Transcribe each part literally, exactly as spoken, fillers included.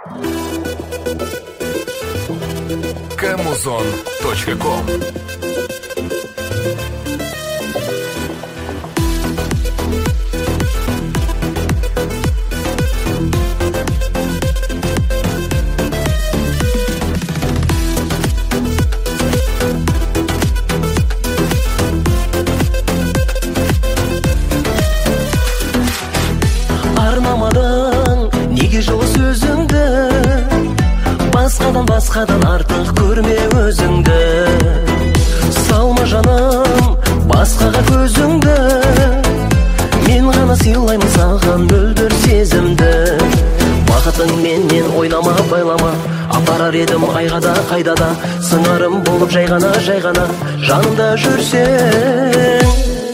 Камузон точка ком. Армамадың неге жылы сөзіңді, басқадан басқадан артық көрме өзіңді. Салма жаным басқаға көзіңді, мен ғана сыйлаймын саған мөлдір сезімді. Бақытың менен ойнама байлама, апарар едім айға да қайда да, сыңарым болып жай ғана жай ғана жанымда жүрсең.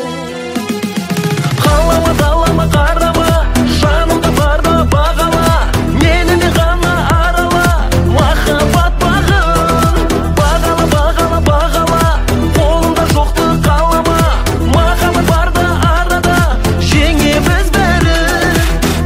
Қалама қалама қарама, жанымда барда бағала, мені де ғана арала, махаббат бағын. Бағала бағала бағала, қолымда жоқты қалама, махаббат барда арада, жеңеміз бәрін.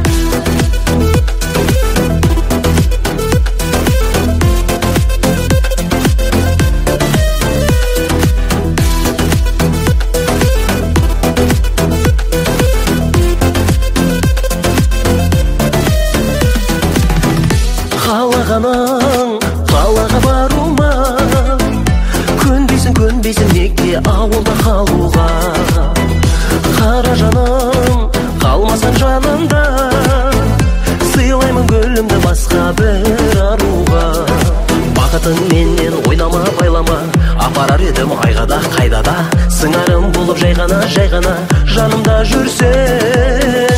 Қалағаның қалаға барума, көнбейсің көнбейсің неге ауылда қалуға. Қара жаным қалмасаң жанымда, сыйлаймын гүлімді басқа бір аруға. Бақытың менен ойнама байлама, апарар едім айға да қайда да, сыңарым болып жай ғана жай ғана жанымда жүрсең.